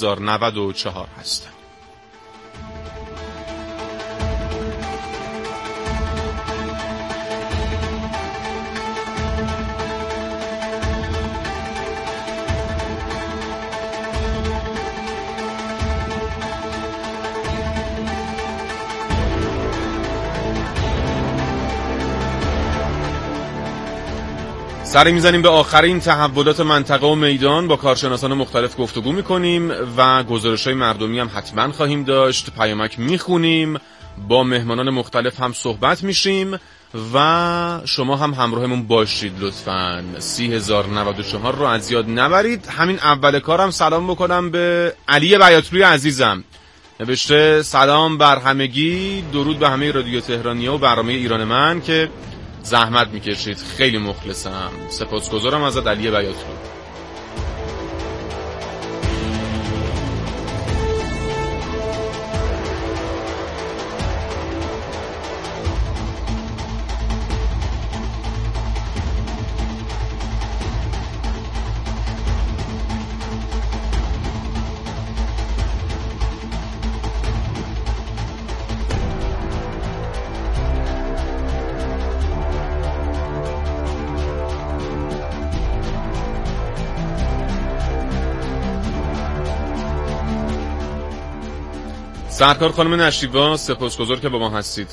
3094 هستم. سری میزنیم به آخرین تحولات منطقه و میدان، با کارشناسان مختلف گفتگو میکنیم و گزارش‌های مردمی هم حتما خواهیم داشت، پیامک میخونیم، با مهمانان مختلف هم صحبت میشیم و شما هم همراهمون باشید لطفاً. 30,094 رو از یاد نبرید. همین اول کارم سلام بکنم به علی بیاتروی عزیزم، نوشته سلام بر همگی، درود به همه رادیو تهرانیا و برنامه ایران من که زحمت میکشید، خیلی مخلصم، سپاسگزارم ازت علی بیاتروی. سرکار خانم نشیبا، سپاسگزار که با ما هستید.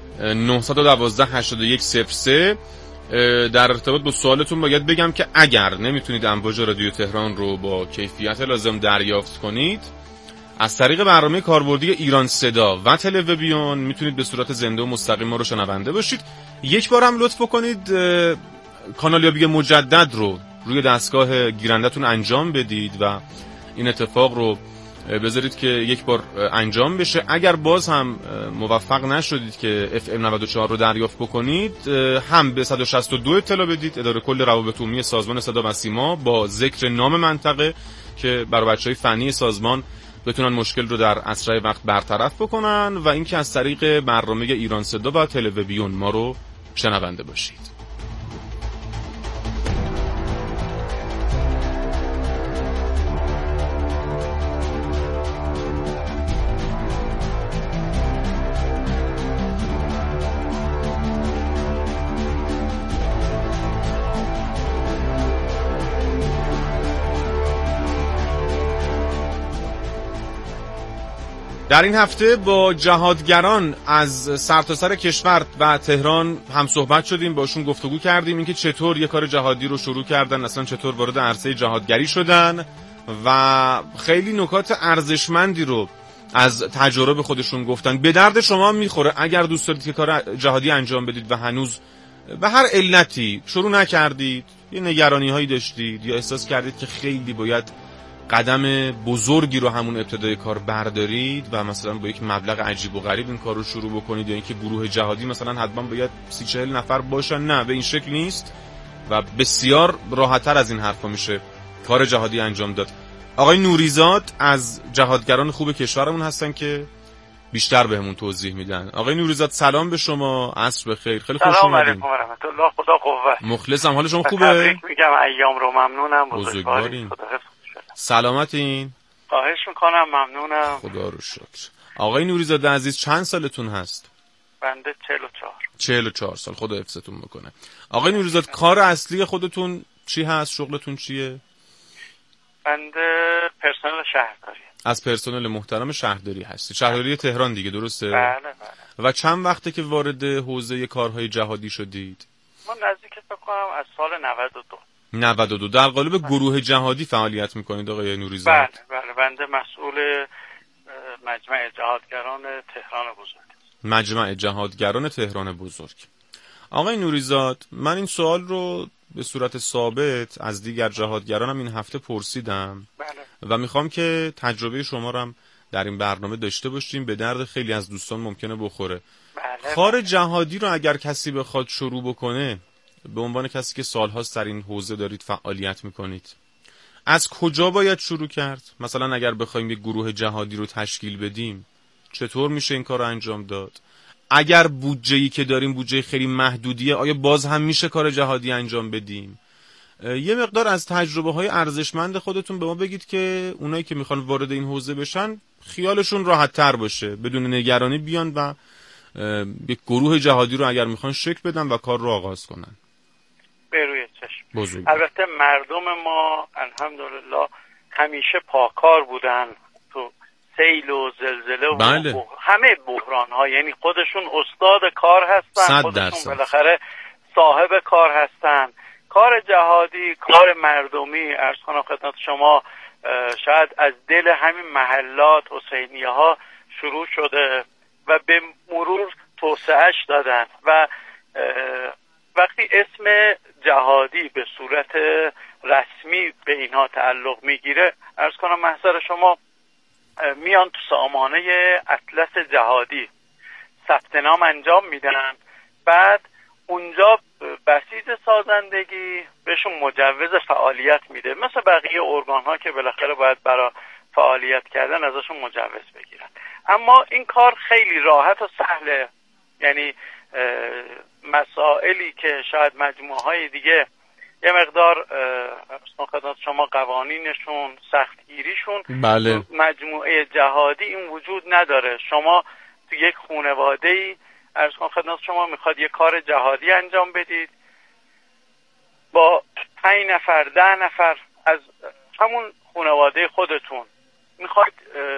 912-8103. در ارتباط با سوالتون باید بگم که اگر نمیتونید امواج رادیو تهران رو با کیفیت لازم دریافت کنید، از طریق برنامه کاربردی ایران صدا و تلویزیون میتونید به صورت زنده و مستقیم ما رو شنونده باشید. یک بار هم لطف کنید کانالیابی مجدد رو روی دستگاه گیرندتون انجام بدید و این اتفاق رو بذارید که یک بار انجام بشه. اگر باز هم موفق نشدید که FM 94 رو دریافت بکنید، هم به 162 اطلاع بدید، اداره کل روابط عمومی سازمان صدا و سیما، با ذکر نام منطقه که برای بچهای فنی سازمان بتونن مشکل رو در اسرع وقت برطرف بکنن، و اینکه از طریق برنامه ایران صدا و تلویزیون ما رو شنونده باشید. در این هفته با جهادگران از سرتاسر کشور و تهران هم صحبت شدیم، باشون گفتگو کردیم اینکه چطور یک کار جهادی رو شروع کردن، اصلا چطور وارد عرصه جهادگری شدن و خیلی نکات ارزشمندی رو از تجربه خودشون گفتن. به درد شما میخوره اگر دوست دارید که کار جهادی انجام بدید و هنوز به هر علتی شروع نکردید، یه نگرانی هایی داشتید یا احساس کردید که خیلی باید قدم بزرگی رو همون ابتدای کار بردارید و مثلا با یک مبلغ عجیب و غریب این کار رو شروع بکنید، یا اینکه گروه جهادی مثلا حتما باید 30-40 نفر باشن، نه به این شکل نیست و بسیار راحت‌تر از این حرفا میشه کار جهادی انجام داد. آقای نوریزاد از جهادگران خوب کشورمون هستن که بیشتر بهمون توضیح میدن. آقای نوریزاد سلام به شما، عصر بخیر، خیلی خوش اومدید. سلام علیکم و رحمت الله، خدا قوت. مخلصم، حال شما خوبه؟ تبریک میگم ایام رو، ممنونم، بزرگوارین، سلامتین. خواهش میکنم، ممنونم، خدا رو شکر. آقای نوریزاد عزیز چند سالتون هست؟ بنده 44. 44 سال، خدا حفظتون بکنه. آقای نوریزاد کار اصلی خودتون چی هست؟ شغلتون چیه؟ بنده پرسنل شهرداری. از پرسنل محترم شهرداری هستی، شهرداری تهران دیگه، درسته؟ بله بله. و چند وقته که وارد حوزه کارهای جهادی شدید؟ من نزدیک فکر کنم از سال 92. 92 در قالب گروه جهادی فعالیت میکنید آقای نوریزاد؟ بله بله، بنده مسئول مجمع جهادگران تهران بزرگ. مجمع جهادگران تهران بزرگ. آقای نوریزاد، من این سوال رو به صورت ثابت از دیگر جهادگرانم این هفته پرسیدم. بله. و میخوام که تجربه شما رو هم در این برنامه داشته باشیم، به درد خیلی از دوستان ممکنه بخوره. بله. کار جهادی رو اگر کسی بخواد شروع بکنه، به عنوان کسی که سالهاست در این حوزه دارید فعالیت میکنید، از کجا باید شروع کرد؟ مثلا اگر بخوایم یک گروه جهادی رو تشکیل بدیم، چطور میشه این کار رو انجام داد؟ اگر بودجه‌ای که داریم بودجه خیلی محدودیه، آیا باز هم میشه کار جهادی انجام بدیم؟ یه مقدار از تجربه های ارزشمند خودتون به ما بگید که اونایی که میخوان وارد این حوزه بشن خیالشون راحت تر باشه، بدون نگرانی بیان و یک گروه جهادی رو اگر میخوان شکل بدن و کار رو آغاز کنن. به روی چشم. بزرگ. البته مردم ما الحمدلله همیشه پاکار بودن تو سیل و زلزله و بله. همه بحران ها، یعنی خودشون استاد کار هستن، خودشون بالاخره صاحب کار هستن. کار جهادی، کار مردمی، عرض کنم خدمت شما، شاید از دل همین محلات حسینیه ها شروع شده و به مرور توسعهش دادن و وقتی اسم جهادی به صورت رسمی به اینها تعلق میگیره، عرض کنم محضر شما، میان تو سامانه اطلس جهادی ثبت نام انجام میدن، بعد اونجا بسیج سازندگی بهشون مجوز فعالیت میده، مثل بقیه ارگان ها که بالاخره باید برای فعالیت کردن ازشون مجوز بگیرن. اما این کار خیلی راحت و سهله، یعنی مسائلی که شاید مجموعه های دیگه یه مقدار خدمت شما قوانینشون سختگیریشون، بله. مجموعه جهادی این وجود نداره. شما تو یک خانواده‌ای عرض کنم خدمت شما میخواد یه کار جهادی انجام بدید، با 5 نفر 10 نفر از همون خانواده خودتون میخواید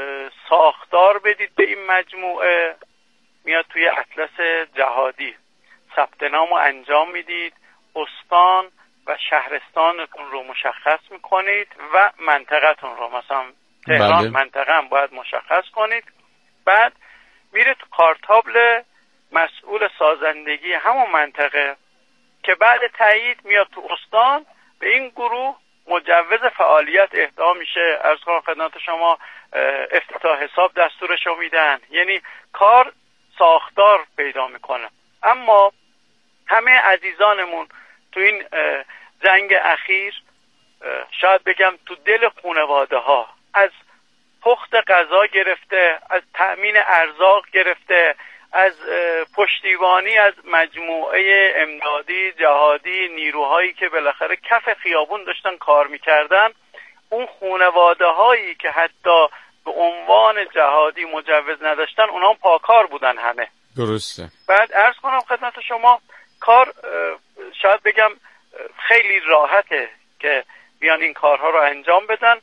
ساختار بدید به این مجموعه، میاد توی اطلس جهادی ثبت نامو انجام میدید، استان و شهرستانتون رو مشخص میکنید و منطقتون رو، مثلا تهران منطقه هم باید مشخص کنید، بعد میره تو کارتابل مسئول سازندگی همون منطقه که بعد تایید میاد تو استان، به این گروه مجوز فعالیت اهدا میشه. عرض کنم خدمت شما افتتاح حساب دستورشو میدن، یعنی کار ساختار پیدا میکنه. اما همه عزیزانمون تو این جنگ اخیر شاید بگم تو دل خانواده ها، از پخت غذا گرفته، از تأمین ارزاق گرفته، از پشتیبانی از مجموعه امدادی جهادی، نیروهایی که بالاخره کف خیابون داشتن کار میکردن، اون خانواده هایی که حتی به عنوان جهادی مجوز نداشتن، اونها پاکار بودن همه. درسته. بعد عرض کنم خدمت شما کار شاید بگم خیلی راحته که بیان این کارها رو انجام بدن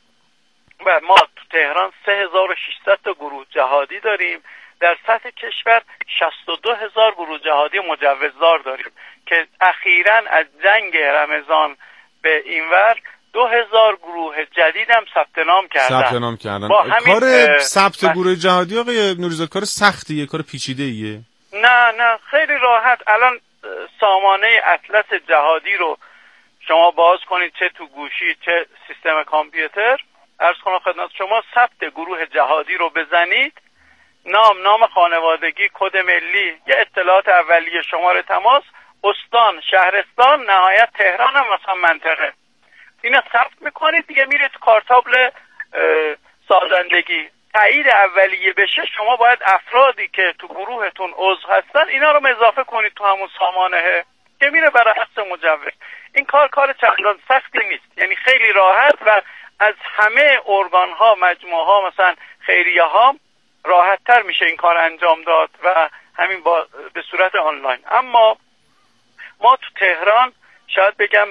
و ما تو تهران 3600 تا گروه جهادی داریم، در سطح کشور 62,000 گروه جهادی مجوزدار داریم که اخیراً از جنگ رمضان به اینور 2000 گروه جدید هم ثبت نام کردن. کار ثبت گروه جهادی آقای نوری‌زاده کار سختیه، کار پیچیده‌ایه؟ نه خیلی راحت. الان سامانه اطلس جهادی رو شما باز کنید، چه تو گوشی چه سیستم کامپیوتر، عرض کنم خدمت شما ثبت گروه جهادی رو بزنید، نام خانوادگی، کد ملی، یه اطلاعات اولیه، شماره تماس، استان، شهرستان، نهایت تهران هم مثلا منطقه، اینا ثبت میکنید دیگه، میرید تو کارتابل سازندگی، تایید اولیه بشه، شما باید افرادی که تو گروهتون عضو هستن اینا رو اضافه کنید تو همون سامانه که میره برای حق مجوز. این کار چندان سختی نیست، یعنی خیلی راحت و از همه ارگان ها، مجموعه ها، مثلا خیریه ها راحت تر میشه این کار انجام داد و همین به صورت آنلاین. اما ما تو تهران شاید بگم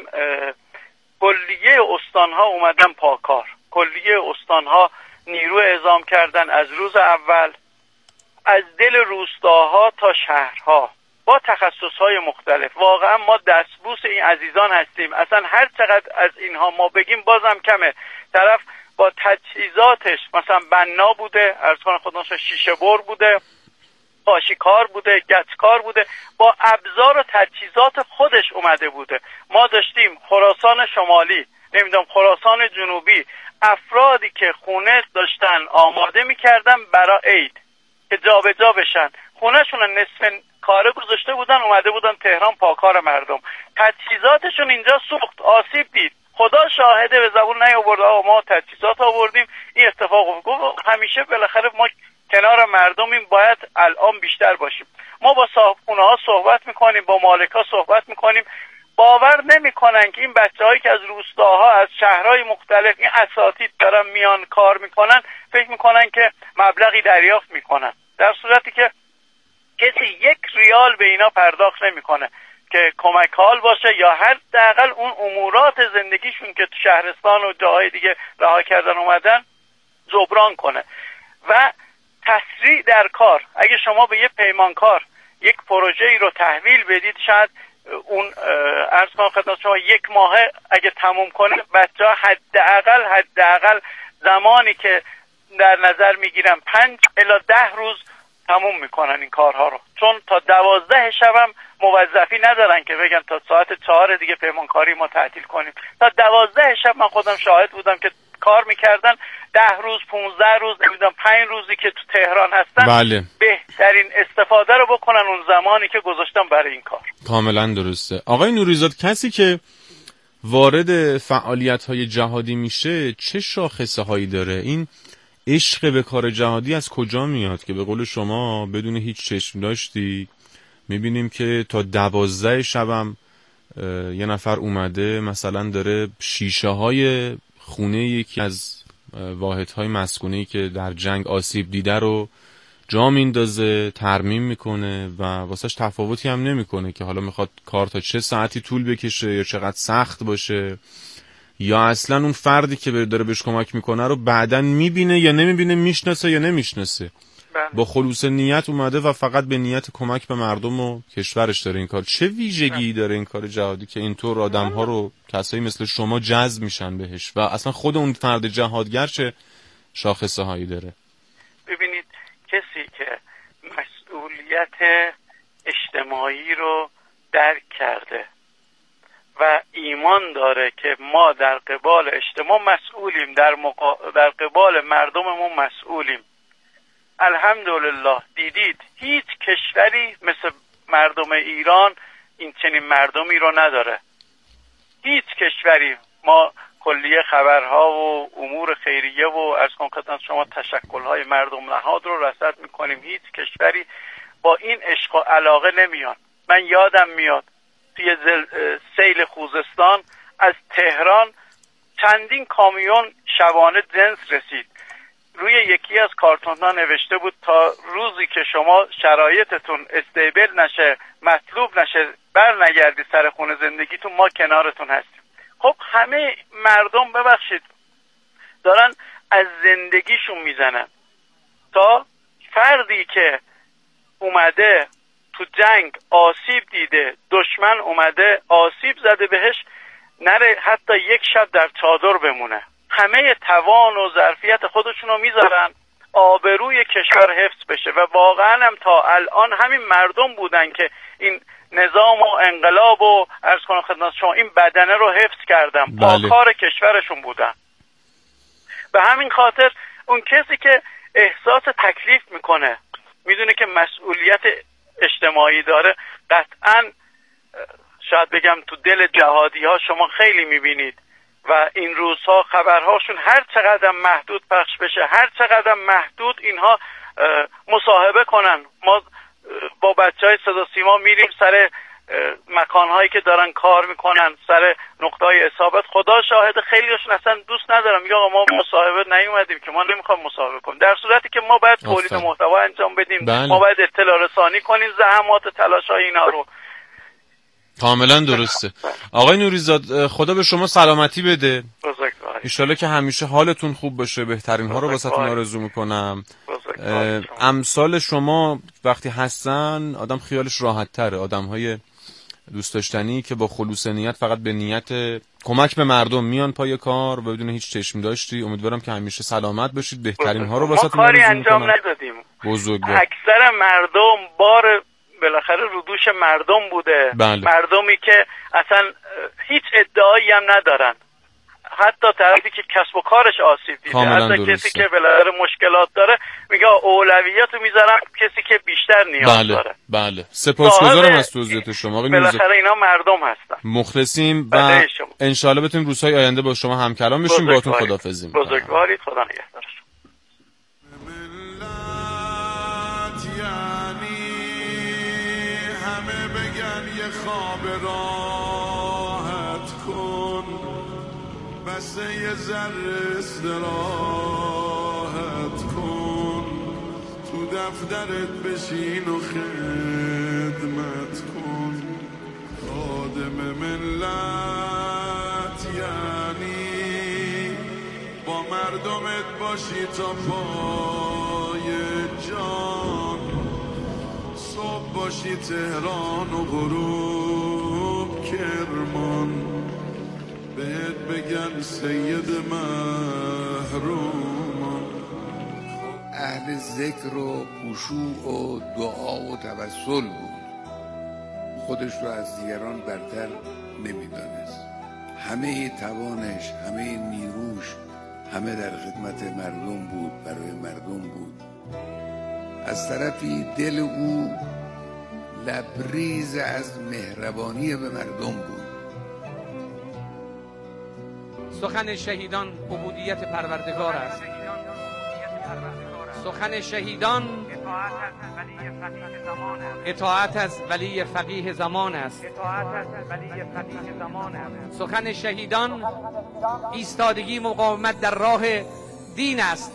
کلیه استانها اومدن پاکار، کلیه استانها نیرو اعزام کردن از روز اول، از دل روستاها تا شهرها با تخصصهای مختلف. واقعا ما دستبوس این عزیزان هستیم، اصلا هر چقدر از اینها ما بگیم بازم کمه. طرف با تجهیزاتش مثلا بنا بوده، عرض کنم خودمون شیشه بر بوده، قاشیکار بوده، گچکار بوده، با ابزار و تجهیزات خودش اومده بوده. ما داشتیم خراسان شمالی، نمیدونم خراسان جنوبی، افرادی که خونه داشتن آماده میکردن برای عید که جابجا بشن، خونهشون نصف کاره گذاشته بودن، اومده بودن تهران پاکار مردم، تجهیزاتشون اینجا سوخت، آسیب دید، خدا شاهده به زبون نیاورد آقا ما تجهیزات آوردیم این اتفاق افتاد. همیشه بالاخره ما کنار مردمیم، باید الان بیشتر باشیم. ما با صاحب خونه ها صحبت میکنیم، با مالک ها صحبت میکنیم، باور نمیکنن که این بچه‌هایی که از روستاها از شهرهای مختلف این اساتید دارن میان کار میکنن فکر میکنن که مبلغی دریافت میکنن، در صورتی که کسی 1 ریال به اینا پرداخت نمیکنه که کمک حال باشه یا حداقل اون امورات زندگیشون که تو شهرستان و جاهای دیگه رها کردن اومدن جبران کنه. و تسریع در کار، اگه شما به یه پیمانکار یک پروژه‌ای رو تحویل بدید، شاید اون عرض کنم خدمت شما 1 ماهه اگه تموم کنه، بچه‌ها حداقل زمانی که در نظر میگیرن 5 الی 10 روز تموم میکنن این کارها رو، چون تا 12 شب هم موظفی ندارن که بگن تا ساعت 4 دیگه پیمانکاری ما تعطیل کنیم. تا 12 شب من خودم شاهد بودم که کار میکردن، 10 روز 15 روز نمیدونم 5 روزی که تو تهران هستن. بله. بهترین استفاده رو بکنن اون زمانی که گذاشتم برای این کار. کاملا درسته. آقای نوریزاد، کسی که وارد فعالیت‌های جهادی میشه چه شاخصه هایی داره؟ این عشق به کار جهادی از کجا میاد که به قول شما بدون هیچ چشم داشتی میبینیم که تا 12 شبم یه نفر اومده مثلا داره شیشه های خونه یکی از واحدهای مسکونه‌ای که در جنگ آسیب دیده رو جا میندازه، ترمیم میکنه و واسش تفاوتی هم نمیکنه که حالا میخواد کار تا چه ساعتی طول بکشه یا چقدر سخت باشه، یا اصلا اون فردی که داره بهش کمک میکنه رو بعدن میبینه یا نمیبینه، میشناسه یا نمیشناسه. با خلوص نیت اومده و فقط به نیت کمک به مردم و کشورش داره این کار. چه ویژگی داره این کار جهادی که اینطور آدم‌ها رو، کسایی مثل شما جذب میشن بهش و اصلا خود اون فرد جهادگر چه شاخصه هایی داره؟ ببینید، کسی که مسئولیت اجتماعی رو درک کرده و ایمان داره که ما در قبال اجتماع مسئولیم، در قبال مردممون مسئولیم. الحمدلله دیدید هیچ کشوری مثل مردم ایران این چنین مردمی رو نداره. هیچ کشوری، ما کلیه خبرها و امور خیریه و از کنکتان شما تشکل‌های مردم نهاد رو رصد میکنیم، هیچ کشوری با این عشق و علاقه نمیان. من یادم میاد توی سیل خوزستان از تهران چندین کامیون شبانه جنس رسید. روی یکی از کارتون‌ها نوشته بود تا روزی که شما شرایطتون استیبل نشه، مطلوب نشه، بر نگردی سر خونه زندگیتون، ما کنارتون هستیم. خب همه مردم ببخشید دارن از زندگیشون میزنن تا فردی که اومده تو جنگ آسیب دیده، دشمن اومده آسیب زده بهش، نره حتی 1 شب در چادر بمونه. همه توان و ظرفیت خودشونو میذارن آبروی کشور حفظ بشه و واقعا هم تا الان همین مردم بودن که این نظام و انقلاب و عرض کنم خدمت شما این بدنه رو حفظ کردن. با کار کشورشون بودن. به همین خاطر اون کسی که احساس تکلیف میکنه، میدونه که مسئولیت اجتماعی داره، قطعا شاید بگم تو دل جهادی ها شما خیلی میبینید و این روزها خبرهاشون هر چقدر محدود پخش بشه، هر چقدر محدود اینها مصاحبه کنن. ما با بچهای صدا سیما میریم سر مکانهایی که دارن کار میکنن، سر نقطه‌های اصابت. خدا شاهد خیلیشون اصلا دوست ندارم، میگه آقا ما مصاحبه نیومدیم که، ما نمیخوایم مصاحبه کنیم، در صورتی که ما باید تولید محتوا انجام بدیم. ما باید اطلاع رسانی کنیم زحمات تلاش‌های اینا رو. کاملا درسته. آقای نوریزاد، خدا به شما سلامتی بده. انشالله که همیشه حالتون خوب باشه. بهترین ها رو واسهتون آرزو میکنم. امثال شما وقتی هستن آدم خیالش راحت تره. آدم های دوست داشتنی که با خلوص نیت فقط به نیت کمک به مردم میان پای کار و بدون هیچ چشم داشتی. امیدوارم که همیشه سلامت باشید. بهترین ها رو واسهتون آرزو میکنم. ما کاری انجام ندادیم. اکثر مردم بار بالاخره رو دوش مردم بوده. مردمی که اصلا هیچ ادعایی هم ندارن، حتی طرفی که کسب و کارش آسیب دیده، حتی کسی که بالاخره مشکلات داره میگه اولویتو میذارم کسی که بیشتر نیاز داره. بله سپاسگزارم از توضیحات شما. بالاخره اینا مردم هستن. مخلصیم و انشالله بتونیم روزهای آینده با شما همکلام بشیم. باهاتون خداحافظی می‌کنم. بزرگوارید. خدا نگهدار. همه بگن یه خواب را لحظه یه ذره استراحت کن، تو دفترت بشین و خدمت کن. خادم ملت یعنی با مردمت باشی تا پای جان، صبح باشی تهران و غروب کرمان، بهت بگن سید محرومان. اهل ذکر و خشوع و دعا و توسل بود، خودش رو از دیگران برتر نمیدانست. همه توانش، همه نیروش، همه در خدمت مردم بود، برای مردم بود. از طرفی دل او لبریز از مهربانی به مردم بود. سخن شهیدان عبودیت پروردگار است. سخن شهیدان اطاعت از ولی فقیه زمان است. سخن شهیدان ایستادگی مقاومت در راه دین است.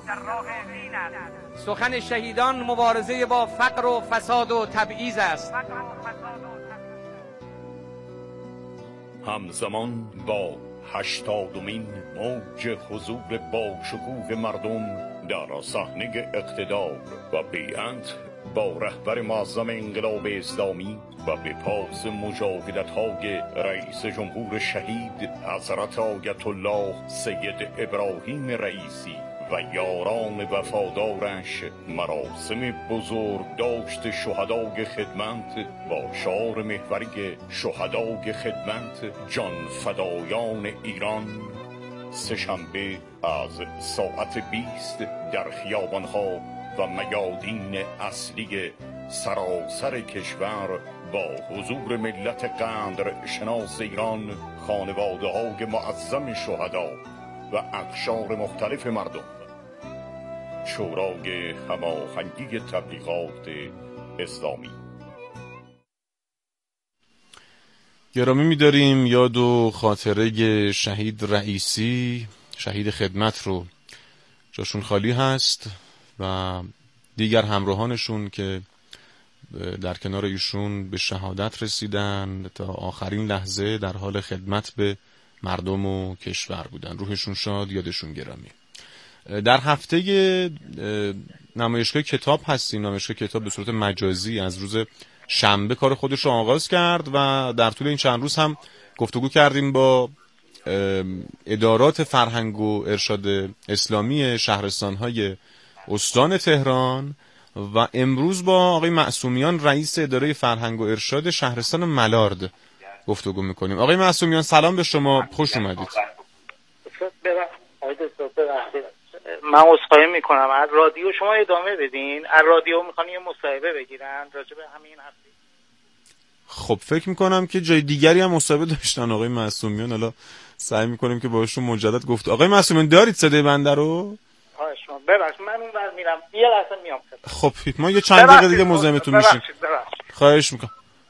سخن شهیدان مبارزه با فقر و فساد و تبعیض است. همزمان با 80مین موج حضور با شکوه مردم در صحنه اقتدار و بیعت با رهبر معظم انقلاب اسلامی و به پاس مجاهدت‌های رئیس جمهور شهید حضرت آیت الله سید ابراهیم رئیسی و یاران وفادارش مراسم بزرگ داشت شهدای خدمت با شعار محوری شهدای خدمت جان فدایان ایران سه‌شنبه از ساعت 20 در خیابان‌ها و میادین اصلی سراسر کشور با حضور ملت قدر شناس ایران، خانواده‌های معظم شهدا و اقشار مختلف مردم، شورای هماهنگی تبلیغات اسلامی. گرامی می‌داریم یاد و خاطره شهید رئیسی، شهید خدمت رو. جاشون خالی هست و دیگر همراهانشون که در کنار ایشون به شهادت رسیدن تا آخرین لحظه در حال خدمت به مردم و کشور بودن. روحشون شاد، یادشون گرامی. در هفته نمایشگاه کتاب هستیم. نمایشگاه کتاب به صورت مجازی از روز شنبه کار خودش رو آغاز کرد و در طول این چند روز هم گفتگو کردیم با ادارات فرهنگ و ارشاد اسلامی شهرستان‌های استان تهران و امروز با آقای معصومیان رئیس اداره فرهنگ و ارشاد شهرستان ملارد گفتگو میکنیم. آقای معصومیان سلام به شما، خوش اومدید. من عذرخواهی میکنم، از رادیو شما ادامه بدین. از رادیو میخوان یه مصاحبه بگیرن راجع به همین هفته. خب فکر میکنم که جای دیگری هم مصاحبه داشتن آقای معصومیان، حالا سعی میکنیم که باشون مجدد گفت. آقای معصومیان دارید صدای بنده رو؟ شما ببخشید من اونور میرم، یه لحظه میام. خب ما یه چند دقیقه دیگه مزاحمتون میشیم. خواهش میکنم.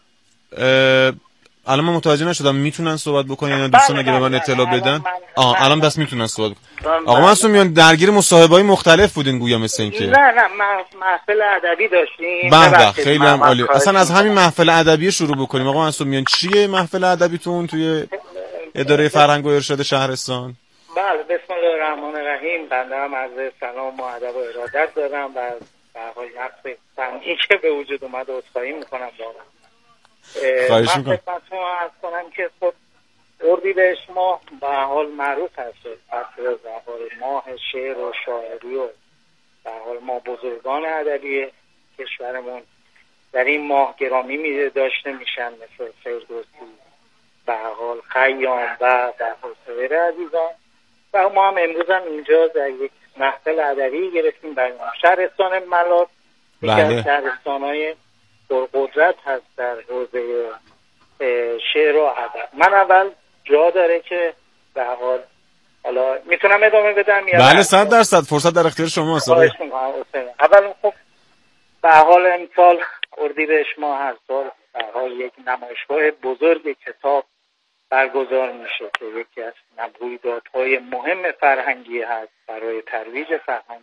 الان من متوجه نشدم میتونن صحبت بکنن یا دوستان اگه به من اطلاع بدن؟ الان بس میتونن صحبت بکنن. آقا معصومیان درگیر مصاحبه‌های مختلف بودین گویا مثل این که. نه محفل ادبی داشتیم. به خیلی هم عالی. اصلا از همین محفل ادبی شروع بکنیم. آقا معصومیان چیه محفل ادبیتون توی اداره فرهنگ و ارشاد شهرستان؟ بله، بسم الله الرحمن الرحیم. بنده هم از سلام و ادب و ارادت دارم و به حال نقص فنی که به وجود اومد عذرخواهی میکنم. خواهش من میکنم. خدمتتون عرض کنم که خب اردیبهشت ماه به حال معروف هست، به حال ماه شعر و شاعری و به حال ما بزرگان ادبی کشورمون در این ماه گرامی داشته میشن، مثل فردوسی، به حال خیام و در حال سایر عزیزان. و ما هم امروز هم اینجا در یک محفل ادبی گرفتیم برای شهرستان ملارد. یکی از شهرستان‌های پرقدرت هست در حوزه شعر و ادب. من اول جا داره که به حال حالا میتونم ادامه بدم یا بله 100% فرصت در اختیار شماست. اول خب به حال امسال اردیبهشت ماه هر سال به حال یک نمایشگاه بزرگ کتاب برگزار میشه که یکی از رویدادهای مهم فرهنگی هست برای ترویج فرهنگی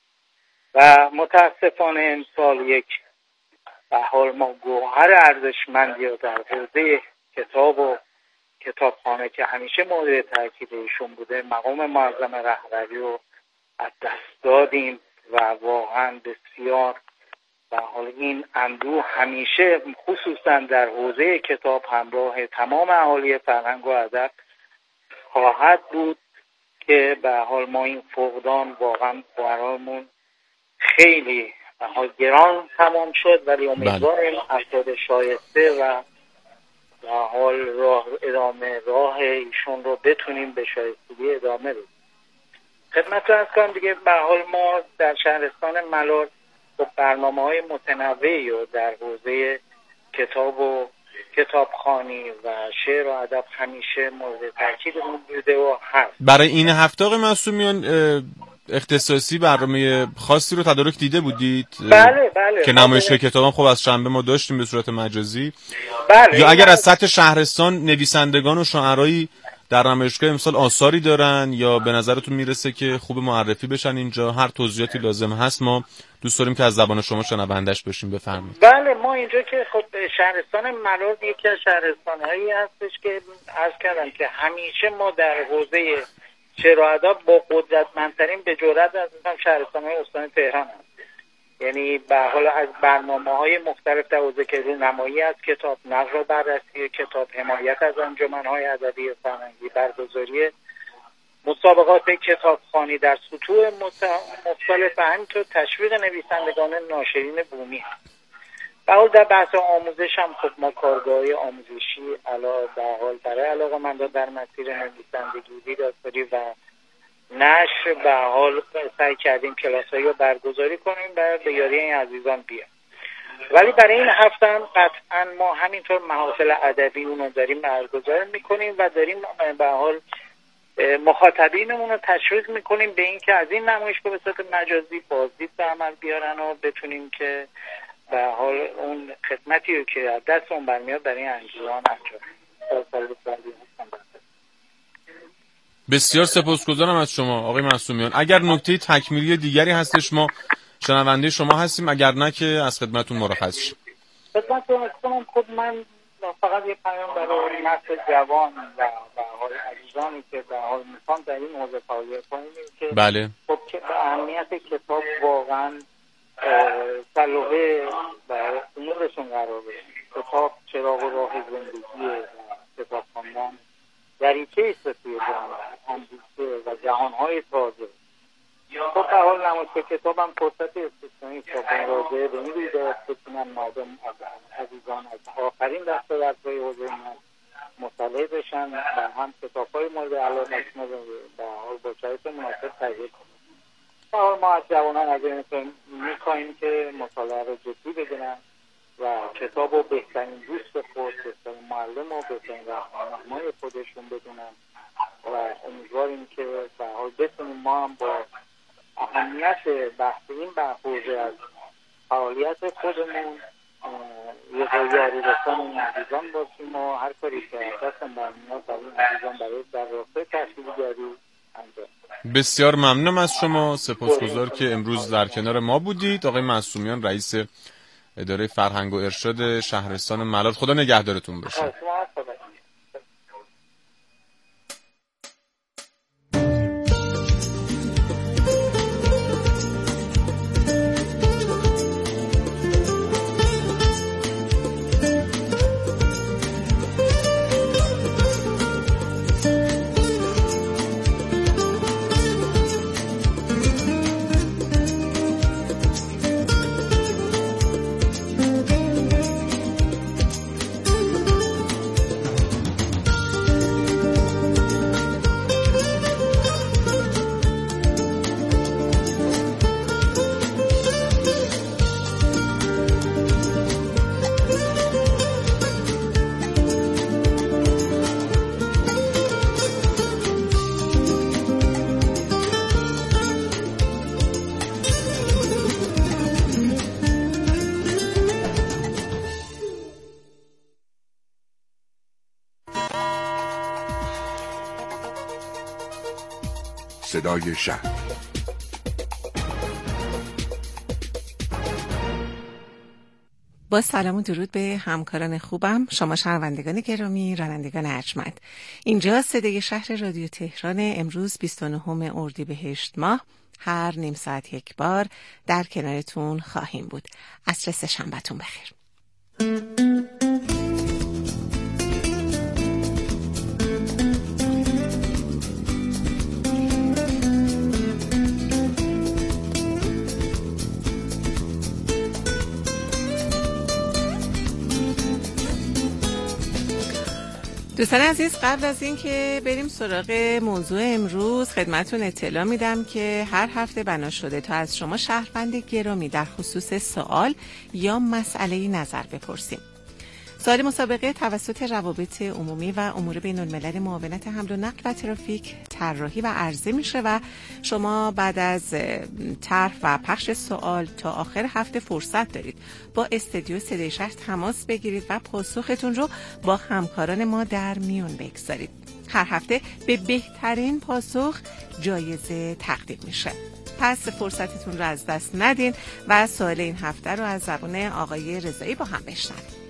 و متاسفانه امسال یک به حال ما گوهر ارزشمندی رو در حوزه کتاب و کتابخانه که همیشه مورد تاکید ایشون بوده مقام معظم رهبری رو از دست دادیم و واقعا بسیار به حال این اندوه همیشه خصوصا در حوزه کتاب همراه تمام اهالی فرهنگ و ادب خواهد بود که به حال ما این فقدان واقعا برامون خیلی به حال گران تمام شد ولی امیدواریم افراد شایسته و به حال راه ایشون رو بتونیم به شایستگی ادامه بدیم. خدمت رو از کنم دیگه به حال ما در شهرستان ملال برنامه‌های متنوعی و در حوزه کتاب و کتابخوانی و شعر و ادب همیشه مورد تاکیدمون بوده و هست. برای این هفته آقای معصومیان اختصاصی برنامه خاصی رو تدارک دیده بودید؟ بله که نمایشگاه کتابم خب از شنبه ما داشتیم به صورت مجازی. بله. یا اگر از سطح شهرستان نویسندگان و شاعرایی در نمایشگاه امسال آثاری دارن یا به نظرتون میرسه که خوب معرفی بشن اینجا، هر توضیحاتی لازم هست ما دوست داریم که از زبان شما شنوندش بشیم. بفرمایید. بله ما اینجا که خب شهرستان ملال یکی از شهرستان‌هایی هستش که عرض کردم که همیشه ما در حوزه شعر و ادب با قدرتمندترین به جرأت از شهرستان‌های استان تهران هست. یعنی به حال از برنامه‌های مختلف در حوزه که رونمایی از کتاب، نقل و بررسی کتاب، حمایت از انجمن‌های ادبی فرهنگی، برگزاری مسابقات کتابخوانی در سطوح مختلف، همینطور تشویق نویسندگان ناشرین بومی هست. به حال در بحث آموزش هم خب ما کارگاه‌های آموزشی به حال برای علاقه‌مندان در مسیر نویسندگی دیداری و نشر به حال سعی کردیم کلاس‌هایی رو برگزاری کنیم و به یاری این عزیزان بیان. ولی برای این هفته هم قطعا ما همینطور محافل ادبی اونو داریم برگزار میکنیم و داریم به حال مخاطبینمون رو تشویق میکنیم به این که از این نمایشگاه به صورت مجازی بازدید به عمل بیارن و بتونیم که به حال اون خدمتی رو که از دستمون برمیاد برای انجام بسیار سپاسگزارم از شما آقای معصومیان. اگر نکته تکمیلی دیگری هستش ما شنونده شما هستیم، اگر نه که از خدمتتون مرخص شیم. خدمتتون خب من فقط یه پیام برای نسل جوان و به حال عزیزانی که به حال میخوان در این موضوع فعالیت کنیم که بله خب که به اهمیت کتاب واقعا صلوه و امورشون قرار بده. کتاب چراغ و راه زندگی کتاب خواندن دریچه است توی اندیشه و جهانهای تازه. خب به حال نمایشگاه کتاب هم فرصت استثنایی صاحب راجعه به این رویداد بتونن مردم عزیزان از آخرین دستاوردهای حوزه مطلع بشن و هم کتاب‌های مورد علاقه‌شون رو به حال با شرایط مناسب تهیه کنن. به حال ما از جوانان از این می‌خواهیم که مطالعه رو جدی بگیرن و کتاب رو بهترین دوست خود، بهترین معلم و بهترین راهنمای خودشون بدونن و امیدواریم که به حال بتونیم ما هم با اهمیت بحث این حوزه از فعالیت خودمون یاری رسان این عزیزان باشیم و هر کاری که دست برمیاد برای این عزیزان برای در راستای تحصیلگری انجام. بسیار ممنونم از شما، سپاسگزار که امروز در کنار ما بودید. آقای معصومیان رئیس اداره فرهنگ و ارشاد شهرستان ملال، خدا نگهدارتون باشه. صدای شهر. با سلام و درود به همکاران خوبم، شما شنوندگان گرامی، رانندگان ارجمند. اینجا صدای شهر رادیو تهران. امروز 29 اردیبهشت ماه، هر نیم ساعت یک بار در کنارتون خواهیم بود. عصر سه‌شنبه‌تون بخیر. دوستان عزیز، قبل از این که بریم سراغ موضوع امروز، خدمتون اطلاع میدم که هر هفته بنا شده تا از شما شهروند گرامی در خصوص سوال یا مسئله نظر بپرسیم. سوال مسابقه توسط روابط عمومی و امور بین الملل معاونت حمل و نقل و ترافیک طراحی و عرضه میشه و شما بعد از طرح و پخش سوال تا آخر هفته فرصت دارید با استودیو صدای شهر تماس بگیرید و پاسختون رو با همکاران ما در میون بگذارید. هر هفته به بهترین پاسخ جایزه تقدیم میشه. پس فرصتتون رو از دست ندین و سوال این هفته رو از زبان آقای رضایی با هم بشنوید.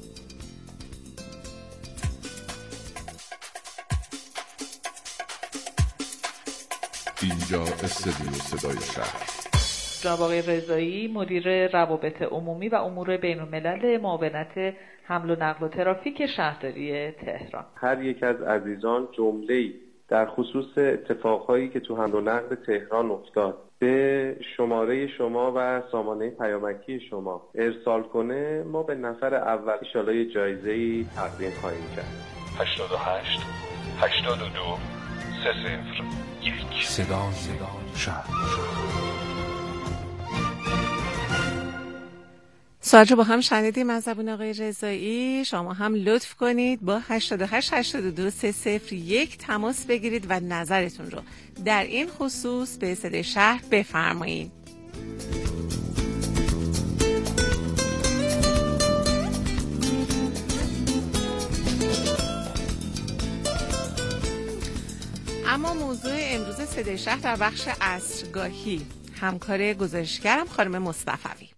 اینجا استودیو صدای شهر. جناب آقای رضایی، مدیر روابط عمومی و امور بین الملل معاونت حمل و نقل و ترافیک شهرداری تهران. هر یک از عزیزان جمله‌ای در خصوص اتفاقهایی که تو حمل و نقل تهران افتاد به شماره شما و سامانه پیامکی شما ارسال کنه، ما به نفر اول انشالله جایزه‌ای تقدیم خواهیم کرد. 88 82 301 صدای شهر. سوال رو با هم شنیدیم از زبون آقای رضایی. شما هم لطف کنید با 88 82 301 تماس بگیرید و نظرتون رو در این خصوص به صدای شهر بفرمایید. اما موضوع امروز صدای شهر در بخش عصرگاهی، همکار گزارشگرم خانم مصطفوی.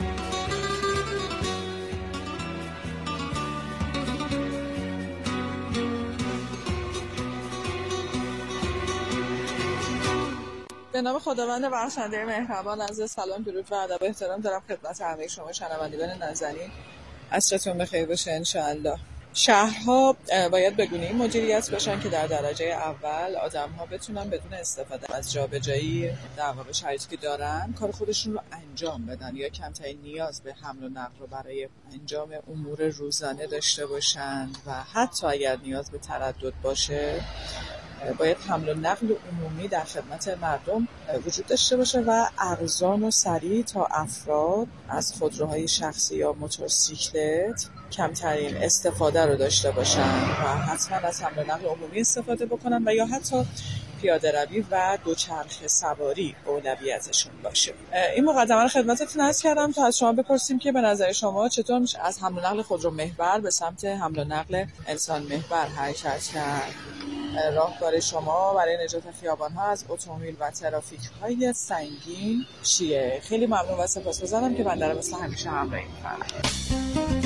به نام خداوند بخشنده مهربان، عرض سلام، درود و ادب و احترام دارم خدمت همه شما شنوندگان نازنین. عصرتون بخیر باشه انشاءالله. شهرها باید به گونه‌ای مدیریت بشن که در درجه اول آدم‌ها بتونن بدون استفاده از جابجایی در واقع شرایطی که دارن کار خودشون رو انجام بدن یا کمترین نیاز به حمل و نقل رو برای انجام امور روزانه داشته باشن و حتی اگر نیاز به تردد باشه باید حمل و نقل عمومی در خدمت مردم وجود داشته باشه و ارزان و سریع تا افراد از خودروهای شخصی یا موتورسیکلت کمترین استفاده رو داشته باشن و حتما از حمل و نقل عمومی استفاده بکنن و یا حتی پیاده روی و دوچرخه سواری اولویتشون باشه. این مقدمه رو خدمتتون عرض کردم تا از شما بپرسیم که به نظر شما چطور میشه از حمل و نقل خودرو محور به سمت حمل و نقل انسان محور حرکت کرد. راهکار شما برای نجات خیابان‌ها از اتومبیل و ترافیک‌های سنگین چیه؟ خیلی ممنون و سپاسگزارم که بنده رو مثل همیشه همراهی می‌کنید.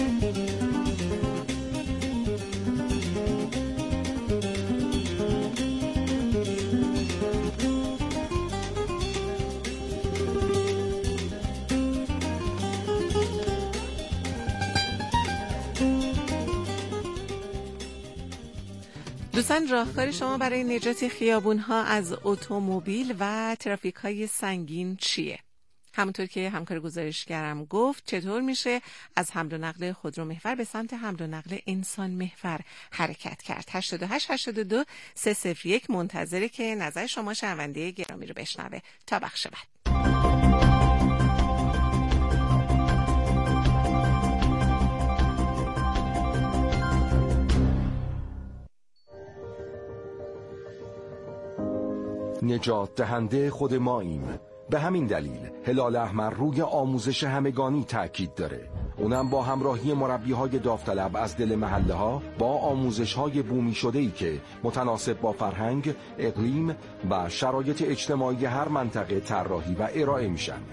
دوستان، راهکار شما برای نجات خیابون‌ها از اتومبیل و ترافیک‌های سنگین چیه؟ همونطور که همکار گزارشگرم گفت، چطور میشه از حمل و نقل خودرو محور به سمت حمل و نقل انسان محور حرکت کرد؟ 88 82 301 منتظره که نظر شما شنونده گرامی رو بشنوه تا بخش بعد. نجات دهنده خود ماییم. به همین دلیل هلال احمر روی آموزش همگانی تاکید داره. اونم با همراهی مربی‌های داوطلب از دل محله‌ها با آموزش‌های بومی شده‌ای که متناسب با فرهنگ، اقلیم و شرایط اجتماعی هر منطقه طراحی و ارائه میشن.